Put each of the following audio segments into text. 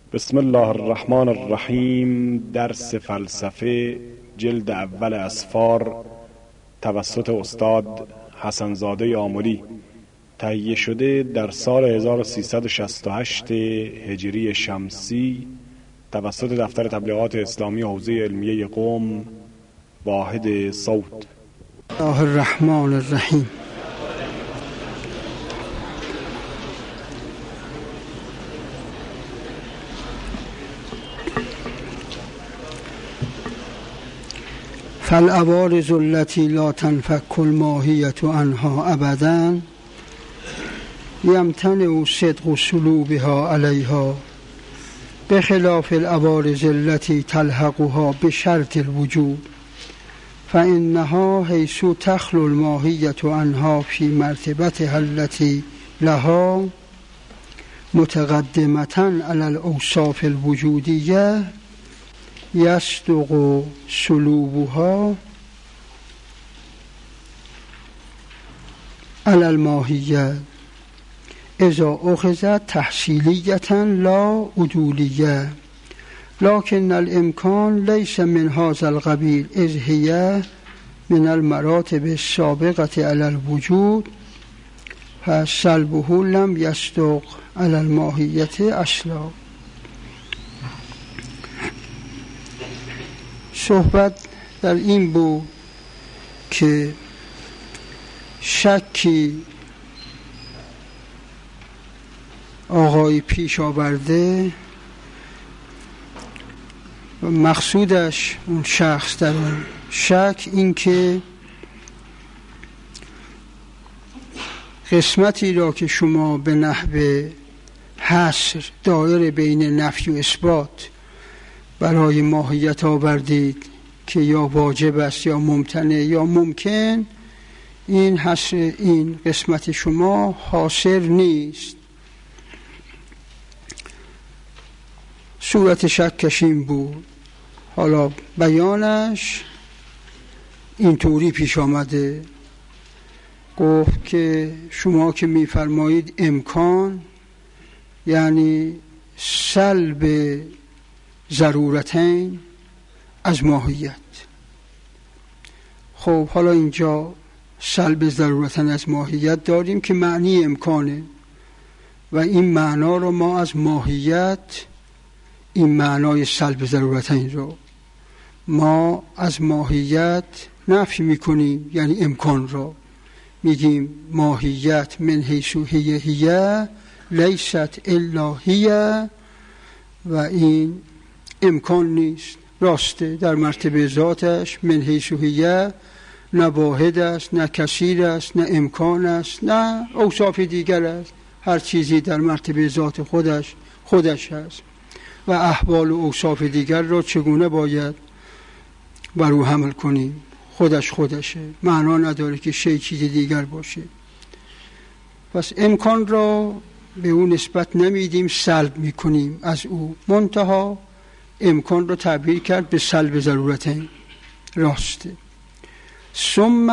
بسم الله الرحمن الرحیم. درس فلسفه جلد اول اسفار توسط استاد حسنزاده آملی، تهیه شده در سال 1368 هجری شمسی توسط دفتر تبلیغات اسلامی حوزه علمیه قم، واحد صوت. الله الرحمن الرحیم. فالعوارض التي لا تنفك الماهية عنها أبدا يمتنع صدق سلوبها عليها بخلاف العوارض التي تلحقها بشرط الوجود، فإنها حيث تخلو الماهية عنها في مرتبتها التي لها متقدمة على الأوصاف الوجودية يصدق سلوبها على الماهية إذا أخذت تحصيلية لا عدولية، لكن الإمكان ليس من هذا القبيل إذ هي من المراتب السابقة على الوجود، فسلبه لم يصدق على الماهية أصلا. صحبت در این بود که شکی آقای پیش آورده و مقصودش اون شخص در اون شک این که قسمتی را که شما به نحو حصر دایره بین نفی و اثبات برای ماهیت آوردید که یا واجب است یا ممتنع یا ممکن، این حصر این قسمت شما حاصر نیست. صورت شکش این بود. حالا بیانش اینطوری پیش آمده، گفت که شما که میفرمایید امکان یعنی سلب ضرورتین از ماهیت. خب حالا اینجا سلب ضرورتین از ماهیت داریم که معنی امکانه و این معنا رو ما از ماهیت، این معنای سلب ضرورتین رو ما از ماهیت نفی میکنیم، یعنی امکان رو میگیم ماهیت من حیث هی لیست الا هی، و این امکان نیست، راسته در مرتبه ذاتش من حیث هی نه واحد است، نه کثیر است، نه امکان است، نه اوصاف دیگر است. هر چیزی در مرتبه ذات خودش هست و احوال و اوصاف دیگر را چگونه باید بر او حمل کنیم؟ خودشه، معنا نداره که شی چیز دیگر باشه. پس امکان را به او نسبت نمیدیم، سلب میکنیم از او. منتها امکان را تعبیر کرد به سلب ضرورتین، راسته. ثم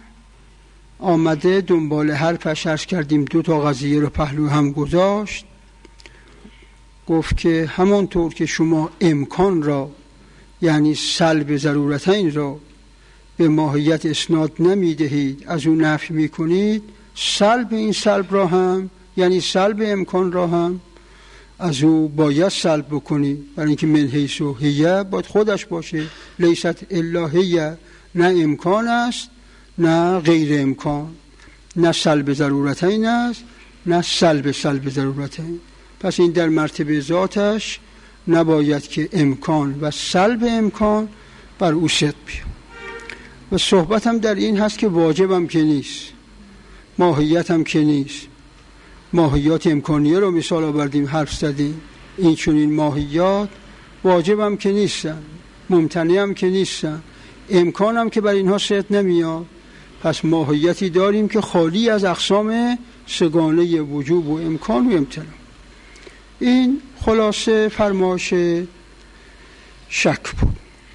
آمده دنبال حرفش، عرض کردیم دو تا قضیه رو پهلو هم گذاشت. گفت که همانطور که شما امکان را یعنی سلب ضرورتین را به ماهیت اسناد نمیدهید، از اون نفی میکنید، سلب این سلب را هم یعنی سلب امکان را هم از او باید سلب بکنید، برای اینکه من حیث و هیه باید خودش باشه. لیست الا هیه، نه امکان است نه غیر امکان، نه سلب ضرورتین است نه سلب ضرورتین. پس این در مرتبه ذاتش نباید که امکان و سلب امکان بر او صدق بیاد. و صحبت هم در این هست که واجب هم که نیست، ماهیت هم که نیست. ماهیات امکانیه رو مثال آوردیم، حرف زدیم، این چنین ماهیات واجب هم که نیستن، ممتنع هم که نیستن، امکان هم که بر اینها صدق نمیاد. پس ماهیتی داریم که خالی از اقسام سگانه وجوب و امکان و امتناع. این خلاصه فرمایش شک بود.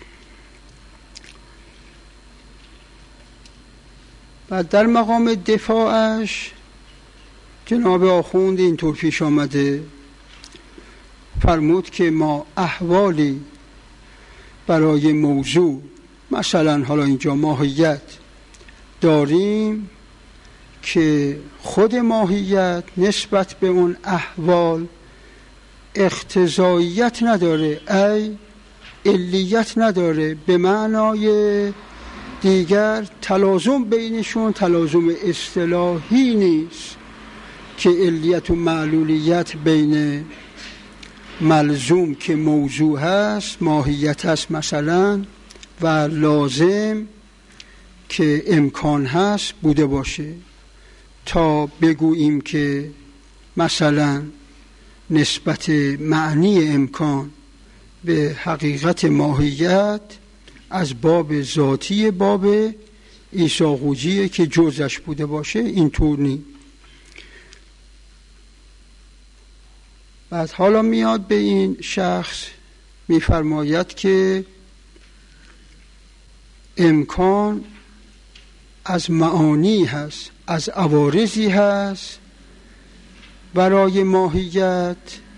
و در مقام دفاعش جناب آخوند اینطور پیش آمده، فرمود که ما احوالی برای موضوع، مثلا حالا اینجا ماهیت، داریم که خود ماهیت نسبت به اون احوال اقتضاییت نداره، ای علیت نداره. به معنای دیگر تلازم بینشون تلازم اصطلاحی نیست که علیت و معلولیت بین ملزوم که موضوع هست، ماهیت هست مثلا، و لازم که امکان هست بوده باشه، تا بگوییم که مثلا نسبت معنی امکان به حقیقت ماهیت از باب ذاتی باب ایساقوجیه که جزش بوده باشه، اینطور نیست. بعد حالا میاد به این شخص میفرماید که امکان از معانی هست، از عوارضی هست برای ماهیت،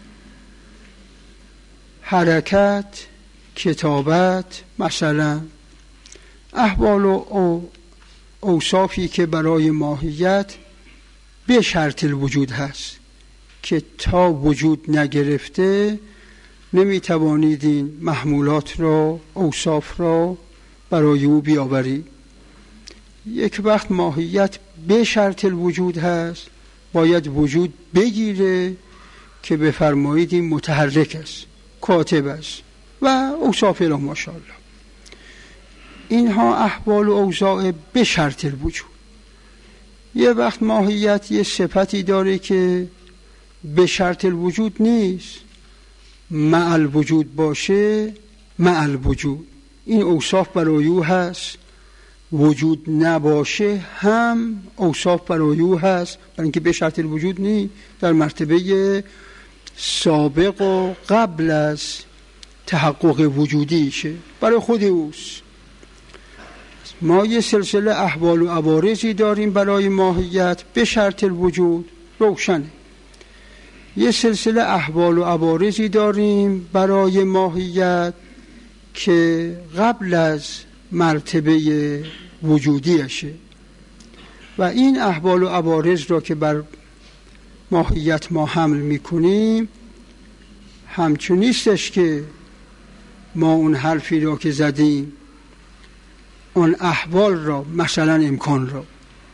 حرکت، کتابت، مثلا احوال و اوصافی که برای ماهیت به شرط الوجود هست که تا وجود نگرفته نمیتوانید این محمولات را، اوصاف را برای او بیاورید. یک وقت ماهیت به شرط الوجود هست، باید وجود بگیره که بفرمایید این متحرک است، کاتب است و اوصاف الی ماشاءالله. اینها احوال و اوضاع به شرط الوجود. یه وقت ماهیت یه صفتی داره که به شرط الوجود نیست، مع الوجود باشه، مع الوجود این اوصاف برای او هست، وجود نباشه هم اوصاف برای او هست، برای اینکه به شرط الوجود نیست، در مرتبه سابق و قبل از تحقق وجودیشه، برای خود اوست. ما یه سلسله احوال و عوارضی داریم برای ماهیت به شرط الوجود، روشنه. یه سلسله احوال و عوارضی داریم برای ماهیت که قبل از مرتبه وجودیشه و این احوال و عوارض را که بر ماهیت ما حمل میکنیم همچون نیستش که ما اون حرفی را که زدیم اون احوال را، مثلا امکان را،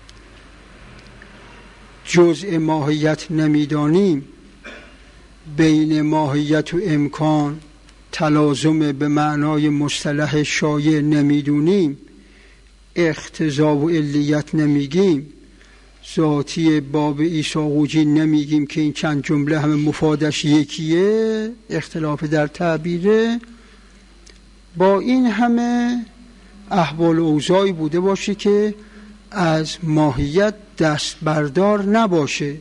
جزء ماهیت نمیدانیم، بین ماهیت و امکان تلازم به معنای مصطلح شایع نمیدونیم، اقتضا و علیت نمیگیم، ذاتی باب ایساقوجی نمیگیم که این چند جمله همه مفادش یکیه، اختلاف در تعبیره. با این همه احوال و اوضاعی بوده باشه که از ماهیت دست بردار نباشه،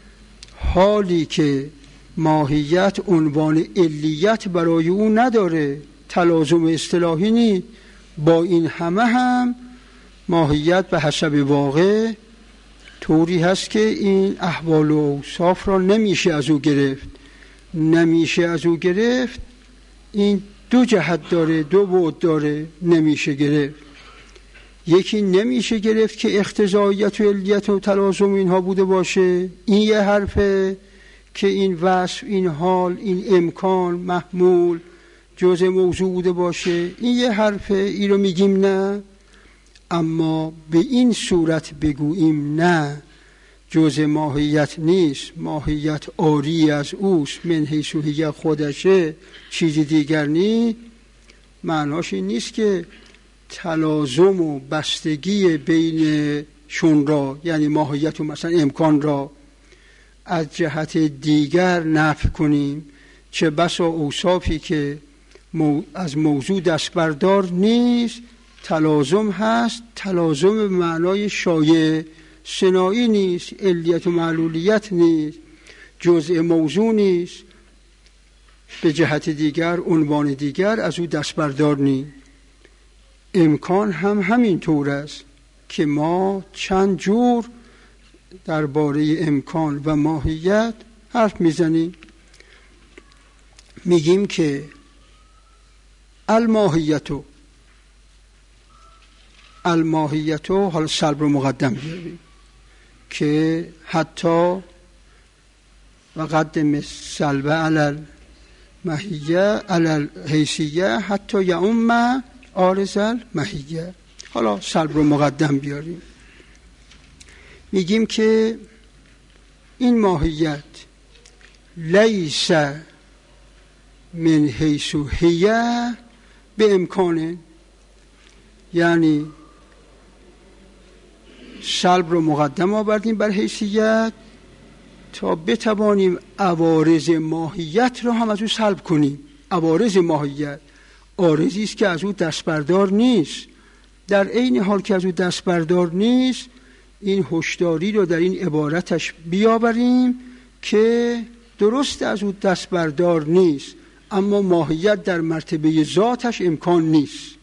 حالی که ماهیت عنوان علیت برای او نداره، تلازم اصطلاحی نیست. با این همه هم ماهیت به حسب واقع طوری هست که این احوال و اوصاف را نمیشه از او گرفت. نمیشه از او گرفت، این دو جهت داره، دو بعد داره، نمیشه گرفت. یکی نمیشه گرفت که اقتضاییت و علیت و تلازم اینها بوده باشه، این یه حرفه که این وصف، این حال، این امکان، محمول، جزء موضوع بوده باشه، این یه حرفه، این رو میگیم نه. اما به این صورت بگوییم نه، جزء ماهیت نیست، ماهیت آری از اوست، من حیث هی خودشه، چیز دیگر نیست، معناش این نیست که تلازم و بستگی بینشون را، یعنی ماهیت و مثلا امکان را از جهت دیگر نفی کنیم. چه بسا اوصافی که از موضوع دست بردار نیست، تلازم هست، تلازم به معنای شایع صناعی نیست، علیت و معلولیت نیست، جزء موضوع نیست، به جهت دیگر عنوان دیگر از او دست بردار نیست. امکان هم همین طور است که ما چند جور درباره امکان و ماهیت حرف میزنیم. میگیم که الماهیتو، حالا سلب رو مقدم بیاریم که حتی و قدم سلب علی المحیه علی الحیثیه حتی یعم عارض المحیه. حالا سلب رو مقدم بیاریم، میگیم که این ماهیت لیس من حیث هیه به امکانه، یعنی سلب رو مقدم آوردیم بر حیثیت تا بتوانیم عوارض ماهیت رو هم از او سلب کنیم. عوارض ماهیت عارضی است که از او دست بردار نیست. در عین حال که از او دست بردار نیست، این هشداری رو در این عبارتش بیاوریم که درست از او دست بردار نیست، اما ماهیت در مرتبه ذاتش امکان نیست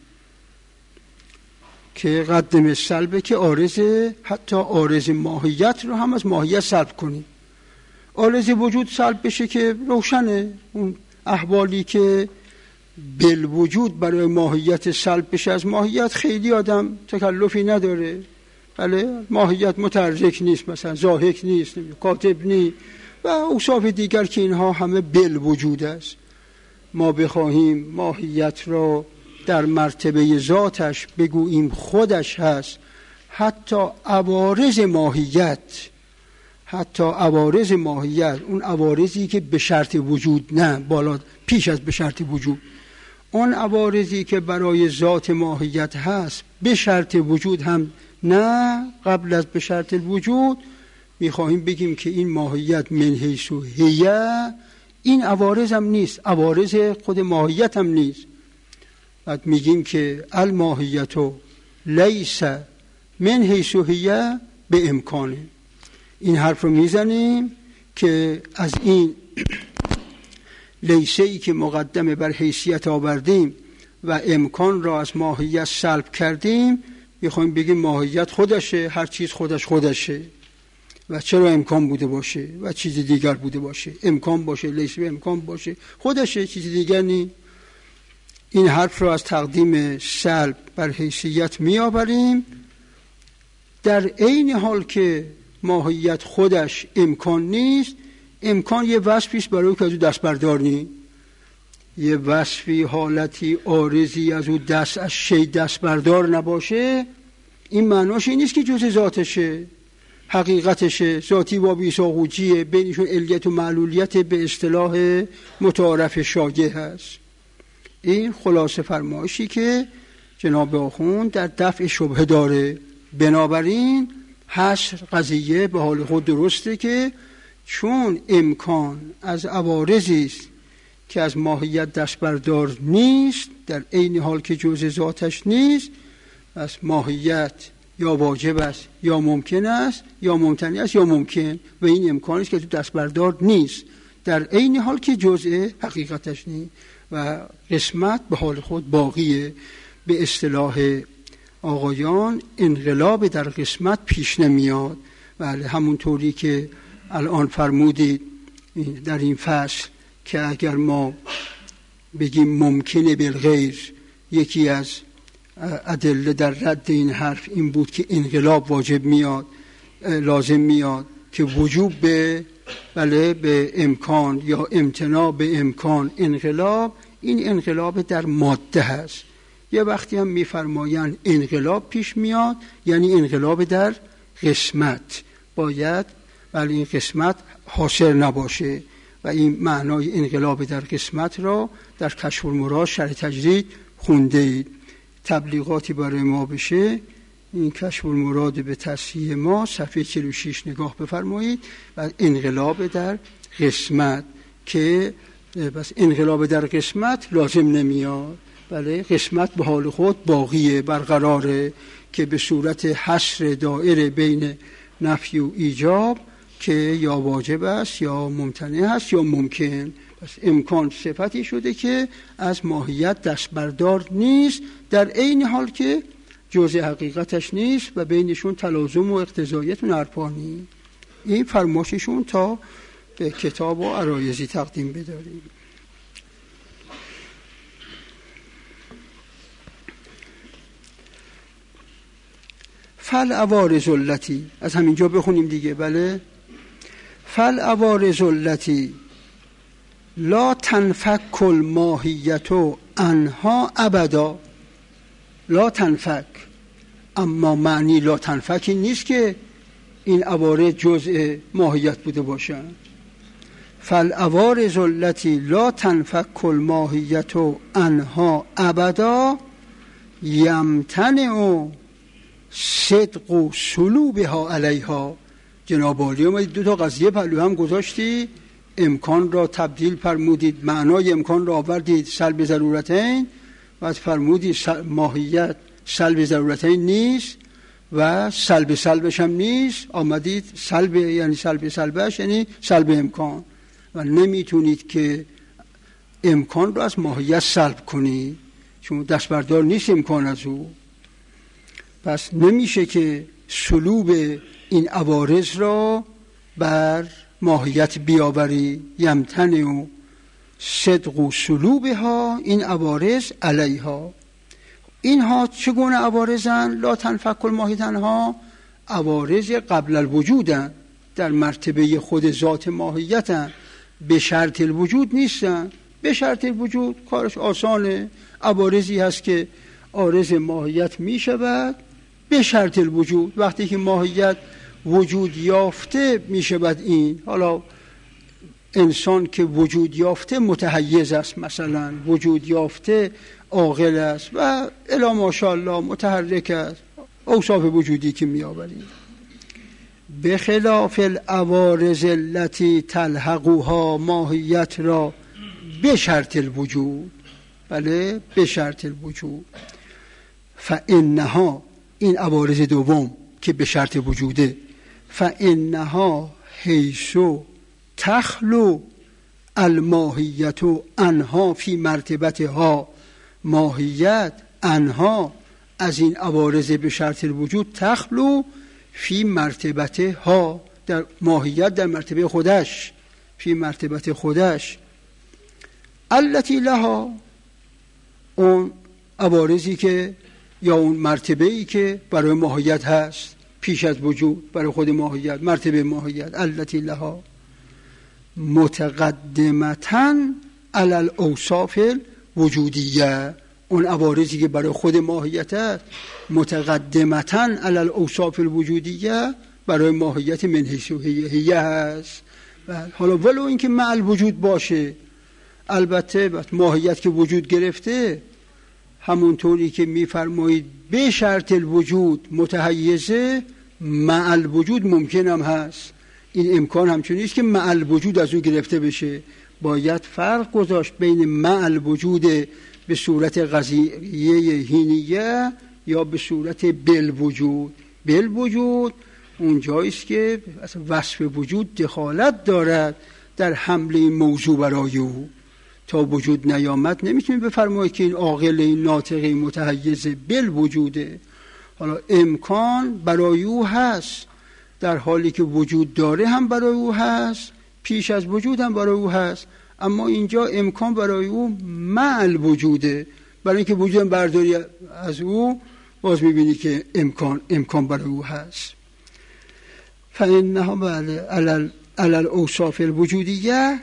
که قدم سلبه که عارضه، حتی عارض ماهیت رو هم از ماهیت سلب کنیم. عارض وجود سلب بشه که روشنه، اون احوالی که بالوجود برای ماهیت سلب بشه از ماهیت خیلی آدم تکلفی نداره. بله، ماهیت متحرک نیست، مثلا ضاحک نیست، کاتب نیست و اوصاف دیگر که اینها همه بالوجود است. ما بخواهیم ماهیت را در مرتبه ذاتش بگوییم خودش هست، حتی عوارض ماهیت، اون عوارضی که به شرط وجود، نه بالا پیش از به شرط وجود، اون عوارضی که برای ذات ماهیت هست به شرط وجود هم نه، قبل از به شرط وجود میخواهیم بگیم که این ماهیت من حیث هیه، این عوارض هم نیست، عوارض خود ماهیت هم نیست. بعد میگیم که الماهیتو لیس من حیث هیه به امکانه. این حرف رو میزنیم که از این لیسه‌ای که مقدمه بر حیثیت آوردیم و امکان را از ماهیت سلب کردیم، میخوایم بگیم ماهیت خودشه، هر چیز خودشه و چرا امکان بوده باشه و چیز دیگر بوده باشه، امکان باشه، لیسه امکان باشه، خودشه، چیز دیگر نی. این حرف را از تقدیم سلب بر حیثیت میآوریم، در عین حال که ماهیت خودش امکان نیست. امکان یه وصفی است برای که از او دست بردار نی، یه وصفی، حالتی، عارضی از او دست از شی دست بردار نباشه. این معناش این نیست که جز ذاتشه، حقیقتشه، ذاتی و بیساقوجیه، بینشون علیت و معلولیت به اصطلاح متعارف شایع هست. این خلاصه فرمایشی که جناب آخوند در دفع شبهه داره. بنابراین حصر قضیه به حال خود درسته که چون امکان از عوارضی است که از ماهیت دست بردار نیست، در عین حال که جزء ذاتش نیست، پس ماهیت یا واجب است یا ممکن است یا ممتنع است یا ممکن، و این امکانی است که تو دست بردار نیست در عین حال که جزء حقیقتش نیست و قسمت به حال خود باقیه. به اصطلاح آقایان انقلاب در قسمت پیش نمیاد. بله، همونطوری که الان فرمودید در این فصل که اگر ما بگیم ممکنه بالغیر، یکی از ادله در رد این حرف این بود که انقلاب واجب میاد، لازم میاد که وجوب به به امکان یا امتناع به امکان انقلاب، این انقلاب در ماده هست. یه وقتی هم میفرمایند انقلاب پیش میاد یعنی انقلاب در قسمت، باید ولی این قسمت حاصل نباشه و این معنای انقلاب در قسمت را در کشف المراد شرح تجرید خونده اید. تبلیغاتی برای ما بشه، این کشف المراد به تصحیح ما صفحه 46 نگاه بفرمایید و انقلاب در قسمت، که بس انقلاب در قسمت لازم نمیاد، بله قسمت به حال خود باقیه، برقراره، که به صورت حصر دائره بین نفی و ایجاب که یا واجب است یا ممتنع است یا ممکن. پس امکان صفتی شده که از ماهیت دست بردار نیست در عین حال که جزء حقیقتش نیست و بینشون تلازم و اقتضایت و نرپانی. این فرماششون تا به کتاب و عرایزی تقدیم بداریم. فالعوارض التی، از همینجا بخونیم دیگه. بله، فالعوارض التی لا تنفک الماهیت عنها ابدا. لا تنفک، اما معنی لا تنفک این نیست که این عوارض جزء ماهیت بوده باشند. فالعوارض التی لا تنفک الماهیت عنها ابدا یمتنع صدق سلوبها علیها. جناب عالی اومدید دو تا قضیه پهلو هم گذاشتی، امکان را تبدیل فرمودید، معنای امکان را آوردید سلب ضرورتین، بعد فرمودید ماهیت سلب ضرورتین نیست و سلب سلبش هم نیست، آمدید سلب یعنی سلب سلبش یعنی سلب امکان، و نمیتونید که امکان را از ماهیت سلب کنید چون دستبردار نیست امکان از او. پس نمیشه که سلوب این عوارض را بر ماهیت بیاوری. یمتنع صدق سلوبها، این عوارض علیها. اینها چگونه عوارضن؟ لا تنفک الماهیت عنها، عوارض قبل الوجودن، در مرتبه خود ذات ماهیتن، به شرط الوجود نیستن. به شرط الوجود کارش آسانه، عوارضی هست که عارض ماهیت می شود به شرط الوجود. وقتی که ماهیت وجود یافته می شود این. حالا انسان که وجود یافته متحیز است، مثلا وجود یافته عاقل است و الی ماشاءالله متحرک است، اوصاف وجودی که می آوریم. به خلاف العوارض التي تلحقها، ماهیت را به شرط الوجود. بله، به شرط الوجود. فانها، این عوارض دوم که به شرط وجوده، فانها حیث تخلو الماهیت عنها فی مرتبتها، ماهیت عنها از این عوارض به شرط الوجود، تخلو فی مرتبتها، در ماهیت در مرتبه خودش، فی مرتبت خودش، التی لها، اون عوارضی که یا اون مرتبه‌ای که برای ماهیت هست پیش از وجود، برای خود ماهیت، مرتبه ماهیت، التی لها متقدمتاً علی الاوصاف الوجودیه، اون عوارضی که برای خود ماهیت هست متقدمتاً علی الاوصاف الوجودیه، برای ماهیت من حیث هیه هست. حالا ولو اینکه مع الوجود باشه، البته ماهیت که وجود گرفته همونطوری که میفرمایید به شرط الوجود متحیزه، مع الوجود ممکن هم هست. این امکان همچنین است که مع الوجود از او گرفته بشه. باید فرق گذاشت بین مع الوجود به صورت قضیه هینیه یا به صورت بالوجود. بالوجود اون جاییست که وصف وجود دخالت دارد در حمل این موضوع برای او. تا وجود نیامد نمیتونید بفرمایید که این عاقل، این ناطق، متحیز بالوجوده. حالا امکان برای او هست، در حالی که وجود داره هم برای او هست، پیش از وجود هم برای او هست، اما اینجا امکان برای او مع الوجوده. برای اینکه وجود برداری از او، باز میبینی که امکان برای او هست. فانها علی الاوصاف الوجودیه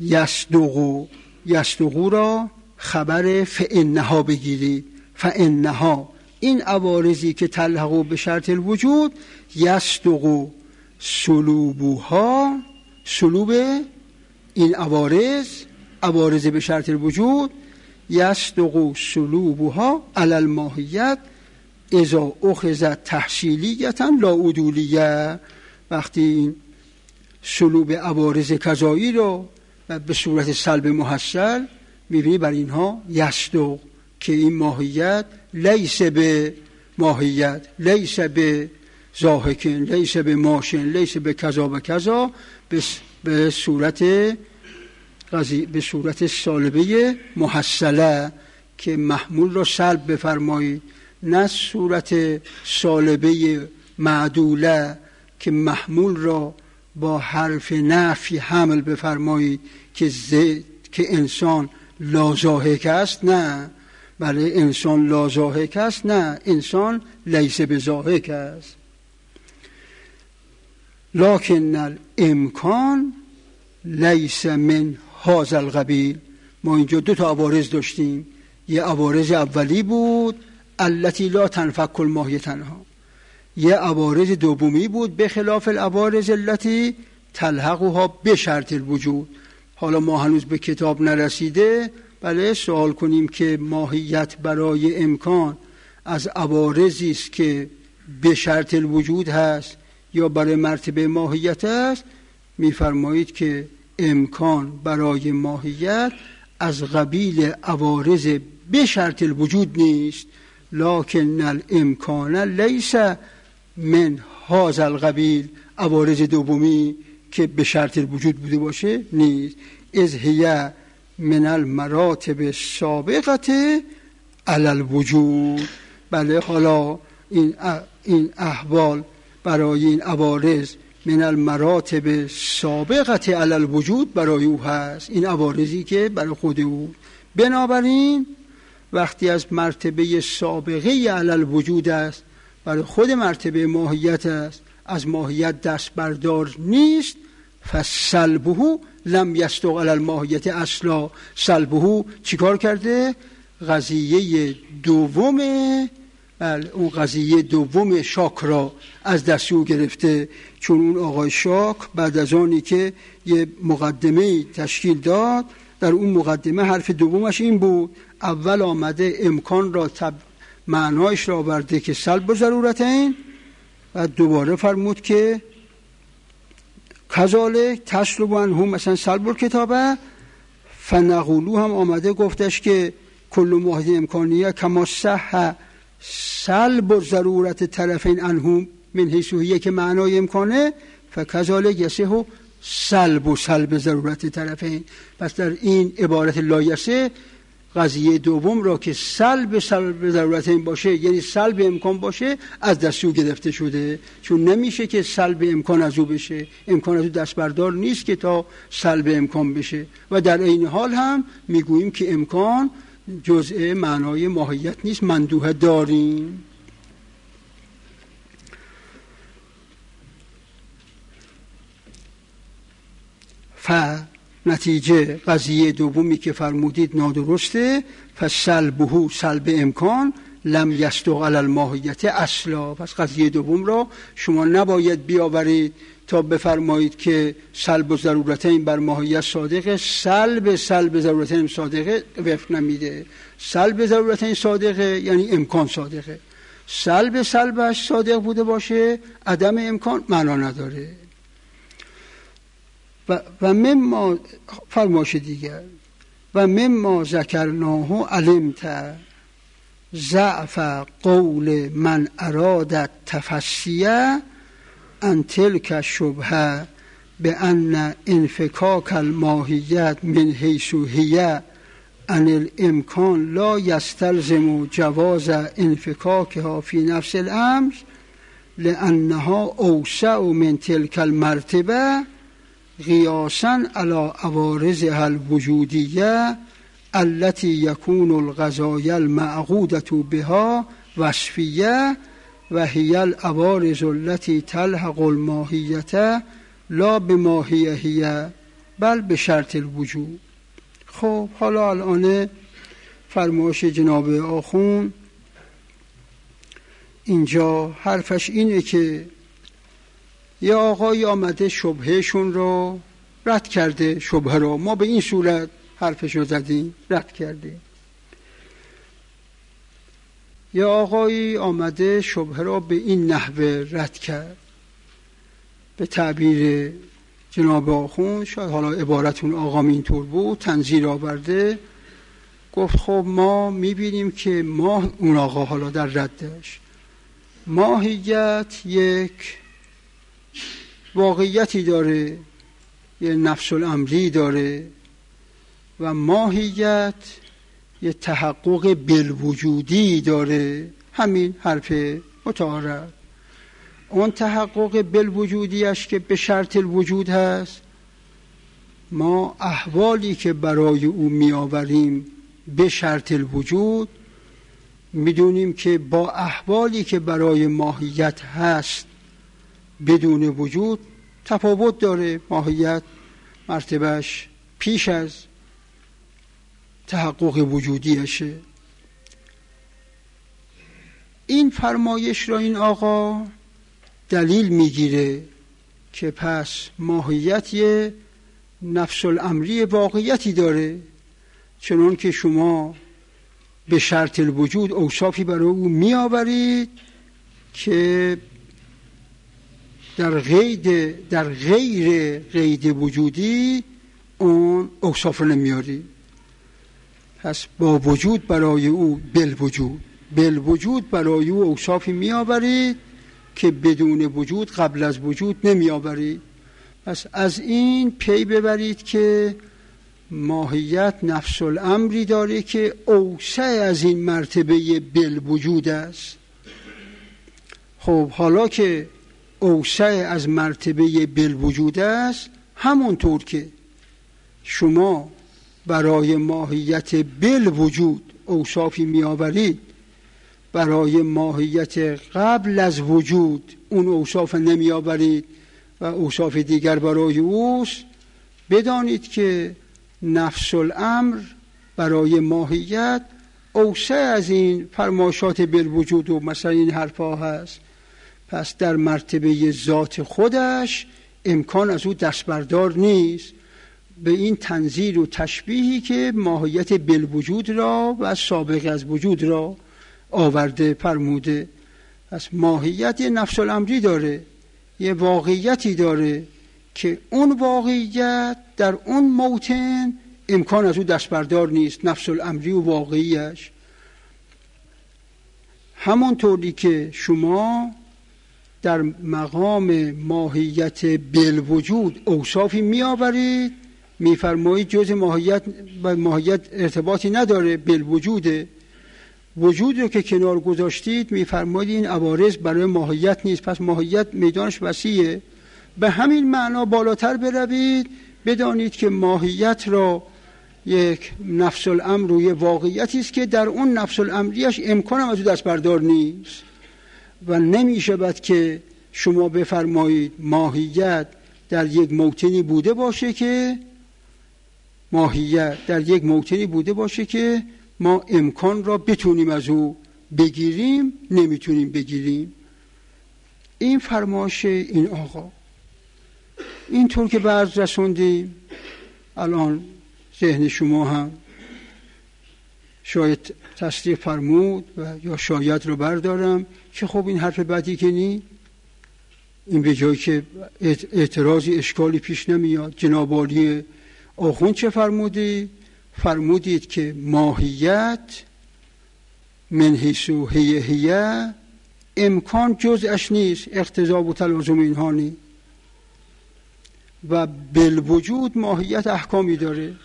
یصدق را خبر فانها بگیرید. فانها، این عوارضی که تلحقوا به شرط الوجود، یصدق سلوبها، سلوب این عوارض به شرط الوجود، یصدق سلوبها علی الماهیت اذا اخذت تحصیلیتا لا عدولیه. وقتی این سلوب عوارض کذایی رو به صورت سلب محصل میبینی بر اینها یصدق، که این ماهیت لیس به ماهیت، لیس به ضاحکن، لیس به ماشن، لیس به کذا و کذا، به صورت سالبه محصله که محمول را سلب بفرمایید، نه صورت سالبه معدوله که محمول را با حرف نفی حمل بفرمایید که انسان لا ضاحک است. نه، بله انسان لا ضاحک است، نه، انسان لیس بضاحک است. لکن الامکان لیس من هذا القبیل. ما اینجا 2 تا عوارض داشتیم. یه عوارض اولی بود التي لا تنفك الماهیه تنها، یه عوارض دومی بود به خلاف العوارض التي تلحقها به شرط الوجود. حالا ما هنوز به کتاب نرسیده، بله سوال کنیم که ماهیت برای امکان از عوارضی است که به شرط الوجود هست یا برای مرتبه ماهیت است؟ میفرمایید که امکان برای ماهیت از قبیل عوارض به شرط الوجود نیست. لکن الامکان لیس من هذا القبیل، عوارض دومی که به شرط الوجود بوده باشه نیست. اذ هی من المراتب السابقه علی الوجود. بله حالا این احوال برای این عوارض من المراتب سابقه علی الوجود برای او هست، این عوارضی که برای خود او. بنابراین وقتی از مرتبه سابقه علی الوجود است، برای خود مرتبه ماهیت است، از ماهیت دست بردار نیست، فسلبه لم یصدق علی الماهیت اصلا. سلبه چیکار کرده؟ قضیه دومه، اون قضیه دوم شاک را از دست او گرفته. چون اون آقای شاک بعد از آنی که یه مقدمه تشکیل داد، در اون مقدمه حرف دومش این بود، اول آمده امکان را معنایش را برده که سلب و ضرورتین، و دوباره فرمود که کذالک تسلب عنه مثلا سلب الکتابه. فنقولو هم آمده گفتش که کل ماهیت امکانیه کما صح سلب و ضرورت طرفین عنه من حیث هی که معنای امکانه، فکذالک یصح سلب ضرورت طرفین. پس در این عبارت لایسه قضیه دوم را که سلب ضرورتین باشه، یعنی سلب امکان باشه، از دست او گرفته شده. چون نمیشه که سلب امکان از او بشه، امکان از او دست بردار نیست که تا سلب امکان بشه. و در این حال هم میگوییم که امکان جزء معنای ماهیت نیست، مندوحه داریم. نتیجه قضیه دومی که فرمودید نادرسته. فسلبه سلب امکان لم یصدق علی الماهیت اصلا. پس قضیه دوم را شما نباید بیاورید تا بفرمایید که سلب و ضرورتین بر ماهیت صادقه، سلب ضرورتین صادقه وفق نمیده. سلب ضرورتین صادقه یعنی امکان صادقه، سلبش صادق بوده باشه، عدم امکان معنا نداره. و مما فرماش دیگر و مما ذکرناه علمت ضعف قول من اراد تفسیه ان تلک شبهه بان انفکاک الماهیت من حیث هی ان الامکان لا یستلزم جواز انفکاکها فی نفس الامر لانها اوسع من تلک المرتبه قیاسا علی عوارضها الوجودیه التي يكون القضايا المعقودة بها وصفیه و هي العوارض التي تلحق الماهیة لا بماهیه هي بل به شرط الوجود. خب حالا الان فرمایش جناب آخون اینجا حرفش اینه که یه آقای آمده شبهشون رو رد کرده، شبهه رو ما به این صورت حرفش رو زدیم رد کرده. یه آقایی آمده شبهه رو به این نحوه رد کرد، به تعبیر جناب آخون، شاید حالا عبارتون آقام اینطور بود، تنظیر آورده، گفت خب ما میبینیم که اون آقا حالا در ردش ماهیت یک واقعیتی داره، یه نفس الامری داره و ماهیت یه تحقق بالوجودی داره. همین حرف متعارف. اون تحقق بالوجودیش که به شرط الوجود هست، ما احوالی که برای او می آوریم به شرط الوجود میدونیم که با احوالی که برای ماهیت هست بدون وجود تفاوت داره. ماهیت مرتبهش پیش از تحقق وجودیشه. این فرمایش را این آقا دلیل میگیره که پس ماهیت یه نفس الامری واقعیتی داره، چنان که شما به شرط الوجود اوصافی برای او میآورید که در غیر قید وجودی اون اوصاف رو نمیاری. پس با وجود برای او بالوجود برای او اوصافی میآورید که بدون وجود قبل از وجود نمیآورید. پس از این پی ببرید که ماهیت نفس الامری داره که اوسع از این مرتبه بالوجود است. خب حالا که اوسع از مرتبه بالوجود است، همونطور که شما برای ماهیت بالوجود اوصافی می آورید، برای ماهیت قبل از وجود اون اوصاف نمی آورید و اوصاف دیگر برای اوست. بدانید که نفس الامر برای ماهیت اوسع از این فرمایشات بالوجود و مثلا این حرفا هست. پس در مرتبه ذات خودش امکان از او دست بردار نیست. به این تنزیل و تشبیهی که ماهیت بالوجود را و سابق از وجود را آورده فرموده. پس ماهیت یه نفس الامری داره، یه واقعیتی داره که اون واقعیت در اون موطن امکان از او دست بردار نیست، نفس الامری و واقعیش. همونطوری که شما در مقام ماهیت بالوجود اوصافی می آورید، می فرمایید جز ماهیت و ماهیت ارتباطی نداره، بالوجوده. وجود رو که کنار گذاشتید می فرمایید این عوارض برای ماهیت نیست، پس ماهیت میدانش وسیعه. به همین معنا بالاتر بروید، بدانید که ماهیت را یک نفس الامر و یک واقعیتی است که در اون نفس الامریش امکان هم از او دست بردار نیست و نمی شود که شما بفرمایید ماهیت در یک موطنی بوده باشه که ما امکان را بتونیم از او بگیریم، نمیتونیم بگیریم. این فرمایش این آقا اینطور که بعض رسوندیم، الان ذهن شما هم شاید تصدیق فرمود و یا شاید رو بردارم که خب این حرف بدی که نی، این به جایی که اعتراضی اشکالی پیش نمیاد. جناب عالی آخوند چه فرمودید که ماهیت من حیث هی امکان جزءش نیست، اقتضا و تلازم اینها نیست و بالوجود ماهیت احکامی داره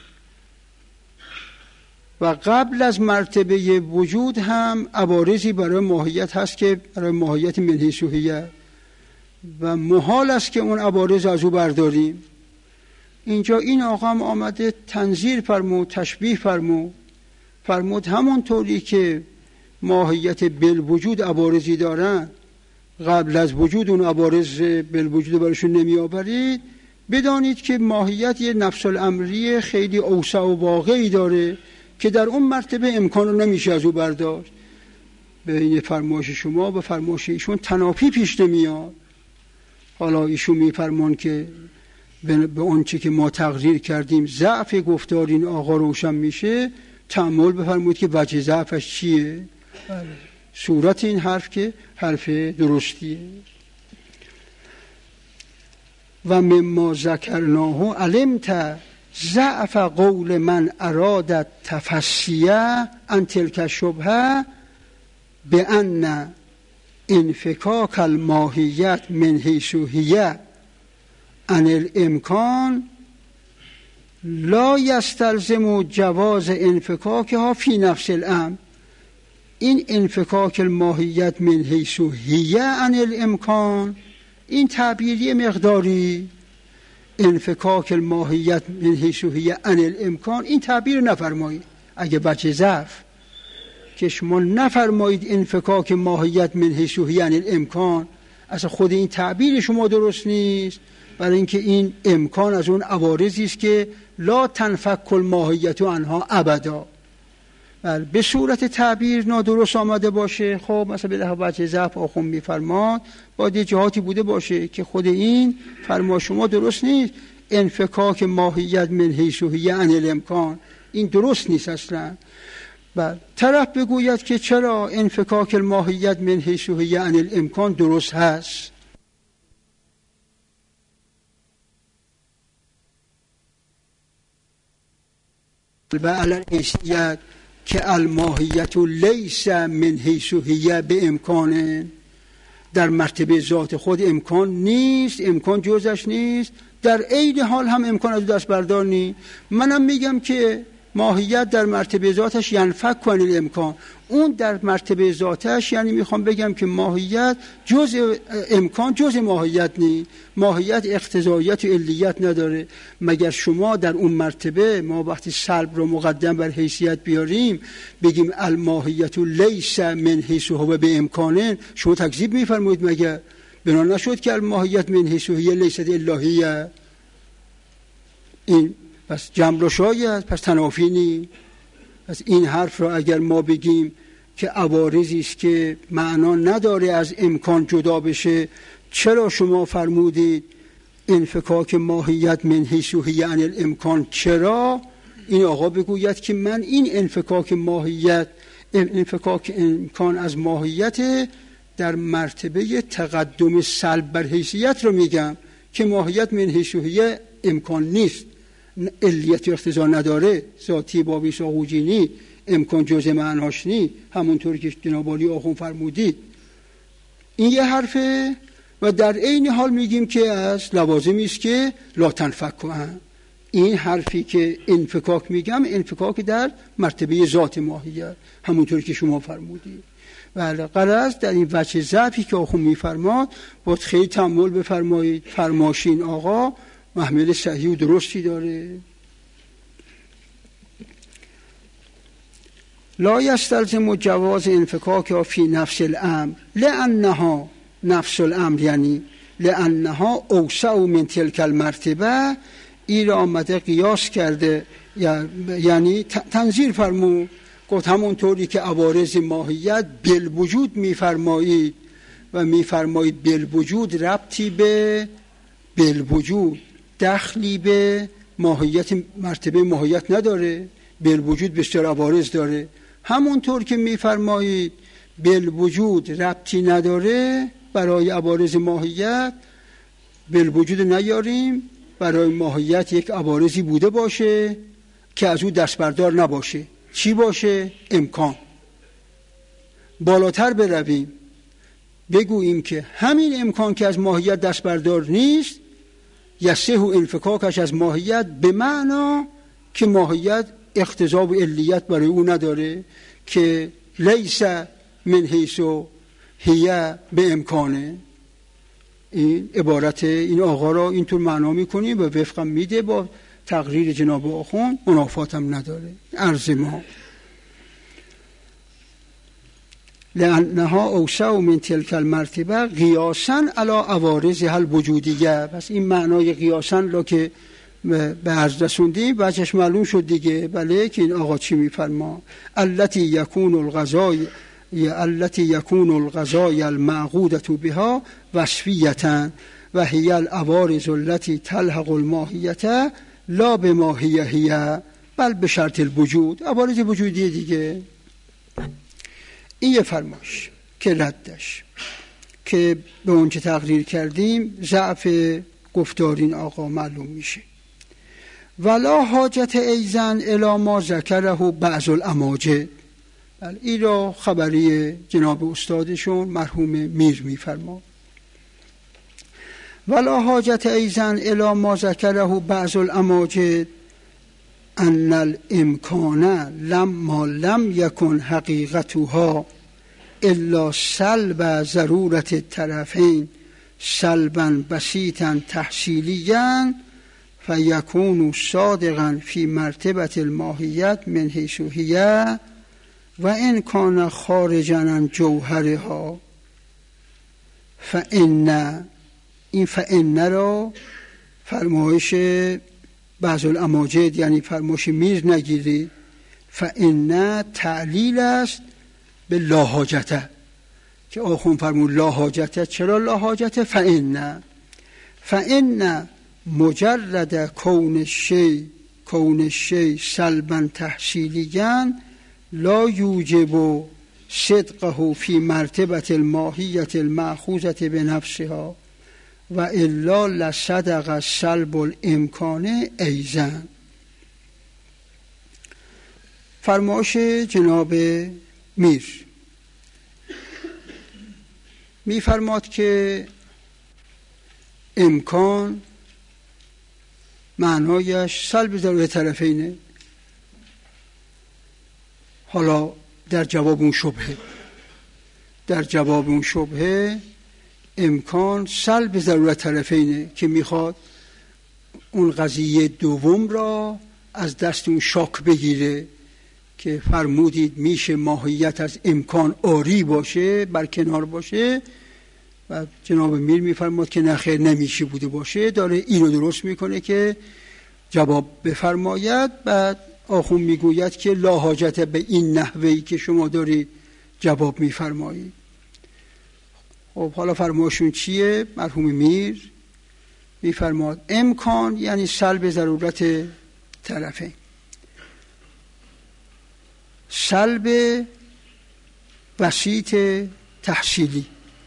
و قبل از مرتبه وجود هم عوارضی برای ماهیت هست که برای ماهیت من حیث هی و محال است که اون عوارض از او برداریم. اینجا این آقا هم آمده تنزیل فرمود، تشبیه فرمود همونطوری که ماهیت بالوجود عوارضی دارن، قبل از وجود اون عوارض بالوجود برشون نمی آورید. بدانید که ماهیت یه نفس الامری خیلی اوسع و واقعی داره که در اون مرتبه امکان رو نمیشه از او برداشت. بین فرمایش شما و فرمایش ایشون تنافی پیش نمیاد. حالا ایشون میفرمان که به اون چی که ما تقریر کردیم ضعف گفتار این آقا روشن میشه، تأمل بفرمایید که وجه ضعفش چیه. صورت این حرف که حرف درستیه. و مما ذکرناه علمت ضعف قول من اراد تفسیه ان تلک الشبهه بان انفکاک الماهیت من حیث هی عن الامکان لا یستلزم جواز انفکاکها فی نفس الامر. این انفکاک الماهیت من حیث هی عن الامکان، این تعبیری مقداری، انفکاک الماهیت من حیث هی عن الامکان، این تعبیر نفرمایید اگه بچه ضعف که شما نفرمایید انفکاک ماهیت من حیث هی عن الامکان، اصلا خود این تعبیر شما درست نیست، برای اینکه این امکان از اون عوارضی است که لا تنفک الماهیت عنها ابدا. بله، به صورت تعبیر نادرست آمده باشه. خب مثلا به ده وجه ضعف آخون میفرماد باید یه جهاتی بوده باشه که خود این فرما شما درست نیست، انفکاک ماهیت من حیث هی عن الامکان، این درست نیست اصلا. بله، طرف بگوید که چرا انفکاک الماهیت من حیث هی عن الامکان درست هست. و علی حیثیت که الماهیت لیس من حیث هی به امکانه، در مرتبه ذات خود امکان نیست، امکان جزش نیست، در عین حال هم امکان از دست بردار نیست. منم میگم که ماهیت در مرتبه ذاتش ینفک عن الامکان، اون در مرتبه ذاتش، یعنی میخوام بگم که ماهیت جز امکان جز ماهیت نیست، ماهیت اقتضاییت و علیت نداره. مگر شما در اون مرتبه ما وقتی سلب رو مقدم بر حیثیت بیاریم بگیم الماهیت لیس من حیث هو به امکانه، شما تکذیب میفرمایید؟ مگر بنا نشد که الماهیت من حیث هی لیست الهیه؟ این پس جمع رو شاید، پس تنافی نی. پس این حرف را اگر ما بگیم که عوارضی است که معنا نداره از امکان جدا بشه، چرا شما فرمودید انفکاک ماهیت من حیث هی عن الامکان؟ چرا این آقا بگوید که من این انفکاک ماهیت، انفکاک امکان از ماهیت در مرتبه تقدم سلب بر حیثیت رو میگم که ماهیت من حیث هی امکان نیست، علیت و اقتضا نداره، ذاتی بابی ساقوجی نی، امکان جزء معناش نی، همونطوری که جناب عالی آخون فرمودید. این یه حرفه. و در عین حال میگیم که از لوازمی است که لا تنفک عن. این حرفی که انفکاک میگم انفکاک در مرتبه ذات ماهیت، همونطوری که شما فرمودید. بله، غرض در این وجه ضعفی که آخون میفرماد باید خیلی تأمل بفرمایید. فرماشین آقا محمل صحیح و درستی داره. لا یستلزم جواز انفکاک فی نفس الامر لانها نفس الامر، یعنی لانها اوسع من تلک المرتبه. این را آمده قیاس کرده، یعنی تنظیر فرمود، گفت همونطوری که عوارض ماهیت بالوجود میفرمایید و میفرمایید بالوجود ربطی به بالوجود، دخلی به ماهیت مرتبه ماهیت نداره، بالوجود بسیار عوارض داره. همونطور که میفرمایید بالوجود ربطی نداره برای عوارض ماهیت، بالوجود نیاریم، برای ماهیت یک عوارضی بوده باشه که از او دست بردار نباشه. چی باشه؟ امکان. بالاتر برویم بگوییم که همین امکان که از ماهیت دست بردار نیست، یصح انفکاکش از ماهیت به معنا که ماهیت اقتضا و علیت برای او نداره، که لیس من حیث هی به امکانه. این عبارت این آقا را اینطور معنا میکنیم و وفقم میده با تقریر جناب آخوند، منافاتم نداره. عرض ما لانها اوسع من تلک المرتبه قیاسا علی عوارضها الوجودیه. پس این معنای قیاسا را که به عرض رسوندیم وجهش معلوم شد دیگه. بله، که این آقا چی میفرما؟ التي يكون الغذای المعقودة بها وصفیة و هي العوارض التي تلحق الماهیة لا بماهیه هي بل به شرط الوجود. عوارض وجودی دیگه. این یه فرماش که ردش که به اون چه تقریر کردیم ضعف گفتار این آقا معلوم میشه. ولا حاجت ایزن الی ما ذکره بعض الاماجد. این را خبری جناب استادشون مرحوم میر میفرما. ولا حاجت ایزن الی ما ذکره بعض الاماجد ان الامکان لما لم یکن حقیقتها الا سلب ضرورت الطرفین سلبا بسیطا تحصیلیا فیکون صادقا فی مرتبه الماهیت من حیث هی و ان کان خارجا عن جوهرها فان، این فان را فرمایش بعض الاماجد یعنی فرمایش میر نگیرید. فان تعلیل است به لا حاجته که آخون فرمود لا حاجته. چرا لا حاجته؟ فان مجرد کون الشیء سلبا تحصیلیا لا یوجب صدقه فی مرتبه الماهیة المأخوذة بنفسها و الا لصدق سلب الامکان ایضا. فرمایش جناب میر می‌فرماد که امکان معنایش سلب ضرورت طرفینه. حالا در جواب اون شبهه امکان سلب ضرورت طرفینه که میخواد اون قضیه دوم را از دست اون شاک بگیره که فرمودید میشه ماهیت از امکان آری باشه، برکنار باشه، و جناب میر میفرماد که نخیر نمیشه بوده باشه. داره این رو درست میکنه که جواب بفرماید. بعد آخون میگوید که لا حاجت به این نحوهی که شما دارید جواب میفرمایید. خب حالا فرمایشون چیه؟ مرحوم میر میفرماد امکان یعنی سلب ضرورت طرفین، سلب بسیط تحصیلی،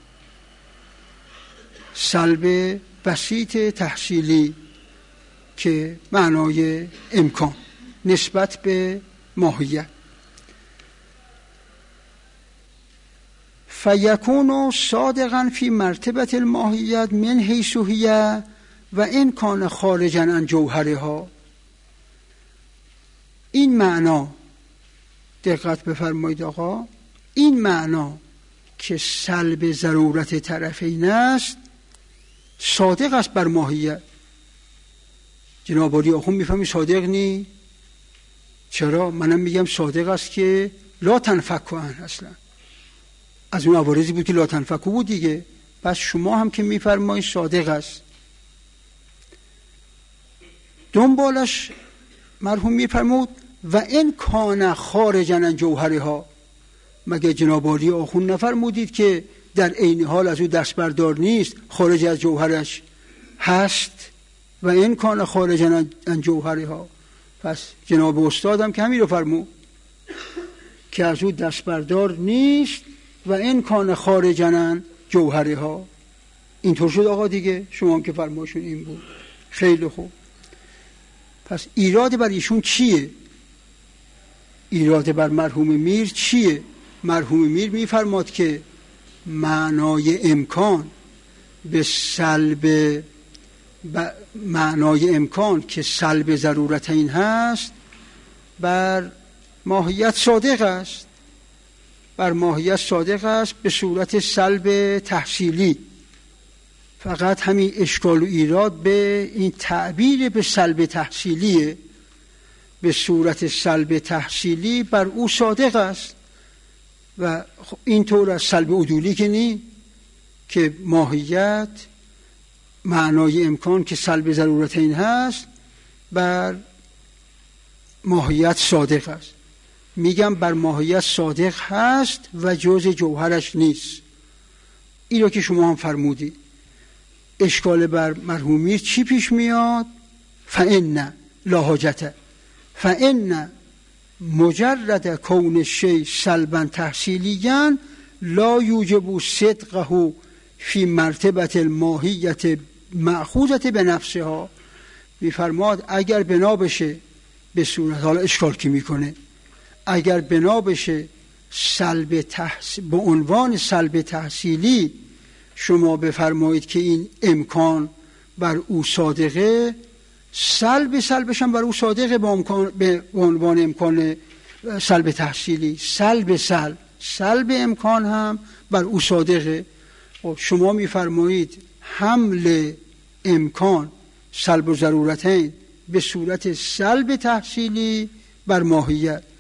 سلب بسیط تحصیلی که معنای امکان نسبت به ماهیت. فیکون صادقا فی مرتبه الماهیت من حیث هی و ان کان خارجا عن جوهرها. این معنا دقت بفرمایید آقا، این معنا که سلب ضرورت طرفین است صادق است بر ماهیت. جناب عالی آخوند میفهمی صادق نی؟ چرا؟ منم میگم صادق است که لا تنفک عنه، اصلا از اون عوارضی بود که لا تنفک بود دیگه. پس شما هم که میفرمایید صادق است. دنبالش مرحوم میفرمود و این کان خارجا عن جوهرها. مگه جناب عالی آخوند نفرمودید که در عین حال از او دست بردار نیست، خارج از جوهرش هست؟ و این کان خارجا عن جوهرها. پس جناب استادم که همین رو فرمود که از او دست بردار نیست و این کان خارجا عن جوهرها. اینطور شد آقا دیگه، شما هم که فرمایشون این بود. خیلی خوب. پس ایراد بر ایشون چیه؟ ایراد بر مرحوم میر چیه؟ مرحوم میر میفرماد که معنای امکان به سلب معنای امکان که سلب ضرورتین هست بر ماهیت صادق است، بر ماهیت صادق است به صورت سلب تحصیلی. فقط همین اشکال و ایراد به این تعبیر به سلب تحصیلیه. به صورت سلب تحصیلی بر او صادق است و اینطور از سلب عدولی که نی، که ماهیت معنای امکان که سلب ضرورتین هست بر ماهیت صادق است. میگم بر ماهیت صادق هست و جز جوهرش نیست. این رو که شما هم فرمودید. اشکال بر مرحوم میر چی پیش میاد؟ فإن لا حاجته، فإن مجرد کون الشیء سلبا تحصیلیا لا یوجب صدقه فی مرتبه الماهیة مأخوذة بنفسها. میفرماد اگر بنا بشه به صورت، حالا اشکال کی میکنه، اگر بنا بشه به عنوان سلب تحصیلی شما بفرمایید که این امکان بر او صادقه، سلبش هم بر او صادقه به عنوان امکان سلب تحصیلی، سلب امکان هم بر او صادقه. شما میفرمایید حمل امکان سلب و ضرورتین به صورت سلب تحصیلی بر ماهیت،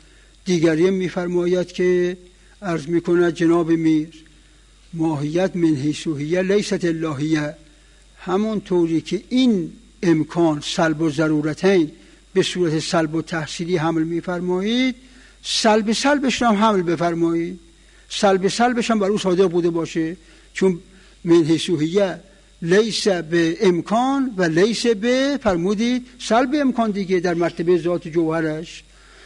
دیگری میفرماید که عرض میکند جناب میر ماهیت من حیثیه لیست اللهیه، همون طوری که این امکان سلب و ضرورتین به صورت سلب و تحصیلی حمل میفرمایید، سلب سلبش هم حمل بفرمایید، سلب سلبش هم بر او صادق بوده باشه، چون من حیثیه لیس به امکان و لیس به فرمودید سلب امکان دیگه در مرتبه ذات جوهرش.